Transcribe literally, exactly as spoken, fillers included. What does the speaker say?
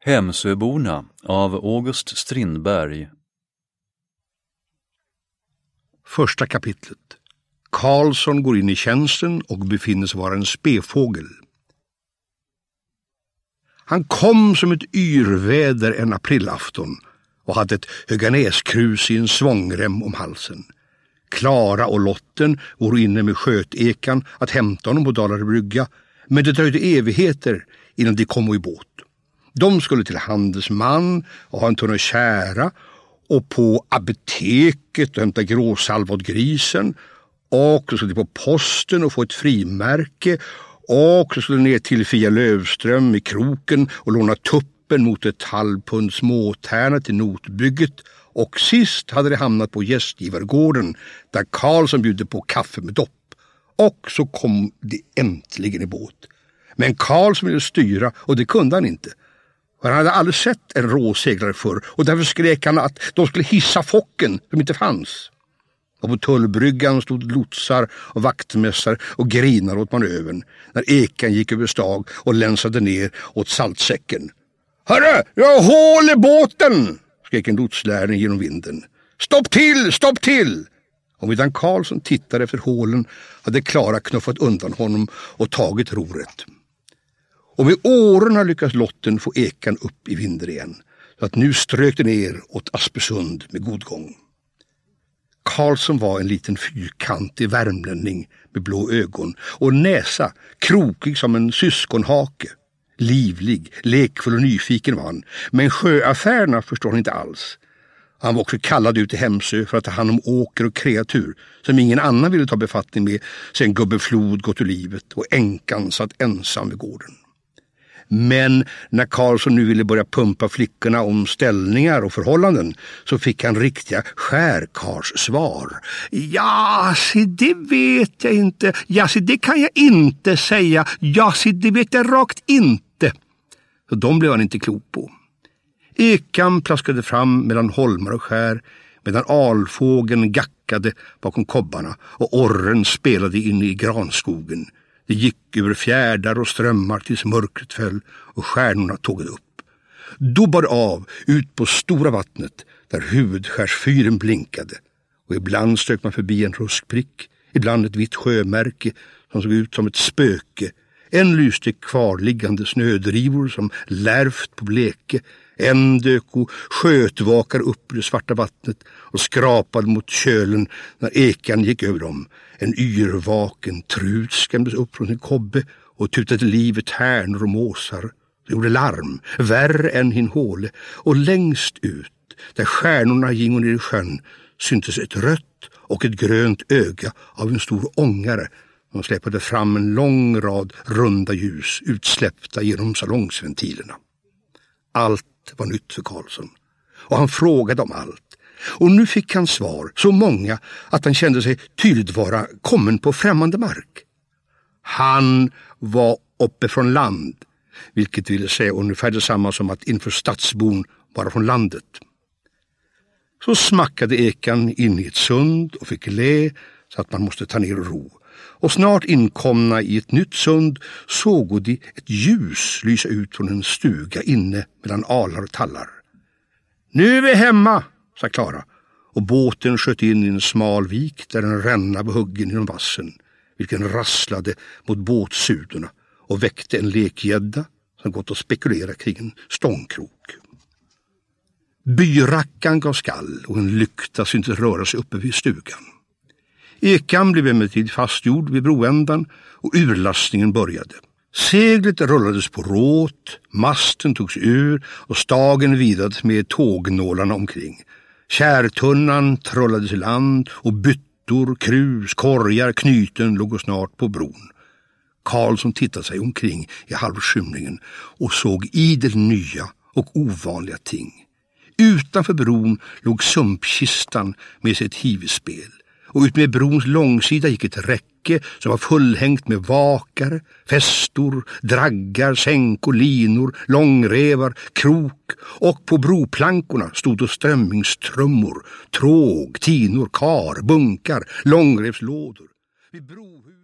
Hemsöborna av August Strindberg. Första kapitlet. Karlsson går in i tjänsten och befinner sig vara en spefågel. Han kom som ett yrväder en aprilafton och hade ett höganäskrus i en svångrem om halsen. Klara och Lotten var inne med skötekan att hämta honom på Dalarö brygga, men det dröjde evigheter innan de kom i båt. De skulle till handelsman och ha en tunna kära och på apoteket och hämta gråsalva åt grisen, och så skulle de på posten och få ett frimärke, och så skulle ner till Fia Lövström i kroken och låna tuppen mot ett halvpund småtärna till notbygget, och sist hade de hamnat på gästgivargården där Karlsson bjuder på kaffe med dopp. Och så kom de äntligen i båt. Men Karlsson ville styra, och det kunde han inte. Han hade aldrig sett en råseglare förr, och därför skrek han att de skulle hissa focken som inte fanns. Och på tullbryggan stod lotsar och vaktmästare och grinade åt manövern när ekan gick över stag och länsade ner åt saltsäcken. "Hörru, jag har hål i båten!" skrek en lotslärning genom vinden. "Stopp till, stopp till!" Och medan Karlsson tittade efter hålen hade Klara knuffat undan honom och tagit roret. Och med åren lyckades Lotten få ekan upp i vinden igen, så att nu strök det ner åt Aspersund med god gång. Karlsson var en liten fyrkantig värmlänning med blå ögon och näsa, krokig som en syskonhake. Livlig, lekfull och nyfiken var han, men sjöaffärerna förstår han inte alls. Han var också kallad ut i Hemsö för att ta hand om åker och kreatur som ingen annan ville ta befattning med sen gubbe Flod gått ur livet och änkan satt ensam vid gården. Men när Karlsson nu ville börja pumpa flickorna om ställningar och förhållanden så fick han riktiga skärkarssvar. "Ja, se, det vet jag inte. Ja, se, det kan jag inte säga. Ja, se, det vet jag rakt inte." Så de blev han inte klok på. Ekan plaskade fram mellan holmar och skär, medan alfågeln gackade bakom kobbarna och orren spelade in i granskogen. Det gick över fjärdar och strömmar tills mörkret föll och stjärnorna tågade upp. Då bar det av ut på stora vattnet där huvudskärsfyren blinkade, och ibland stök man förbi en ruskprick, ibland ett vitt sjömärke som såg ut som ett spöke. En lyste kvarliggande snödrivor som lärvt på bleke. En dök och skötvakar upp i det svarta vattnet och skrapade mot kölen när ekan gick över dem. En yrvaken trut skrämdes upp från sin kobbe och tutade livet härnor och måsar. Det gjorde larm, värre än hin håle, och längst ut, där stjärnorna gingo ner i sjön, syntes ett rött och ett grönt öga av en stor ångare som släppade fram en lång rad runda ljus utsläppta genom salongsventilerna. Allt var nytt för Karlsson, och han frågade om allt. Och nu fick han svar, så många att han kände sig tydligt vara kommen på främmande mark. Han var uppe från land, vilket ville säga ungefär detsamma som att inför stadsbon vara från landet. Så smackade ekan in i ett sund och fick le så att man måste ta ner och ro. Och snart inkomna i ett nytt sund såg de ett ljus lysa ut från en stuga inne mellan alar och tallar. "Nu är vi hemma", sa Klara, och båten sköt in i en smal vik där en ränna var huggen inom vassen, vilken rasslade mot båtsudorna och väckte en lekgädda som gått och spekulerade kring en stångkrok. Byrackan gav skall och en lykta syntes röra sig uppe vid stugan. Ekan blev emellertid fastgjord vid broändan och urlastningen började. Seglet rullades på råt, masten togs ur och stagen vidades med tågnålarna omkring. Kärtunnan trollades i land och byttor, krus, korgar, knyten låg snart på bron. Karlsson tittade sig omkring i halvskymningen och såg idel nya och ovanliga ting. Utanför bron låg sumpkistan med sitt hivspel, och ut med brons långsida gick ett räcke som var fullhängt med vakar, fästor, draggar, sänkor, linor, långrevar, krok, och på broplankorna stod då strömmingstrummor, tråg, tinor, kar, bunkar, långrevslådor. Vid brohuset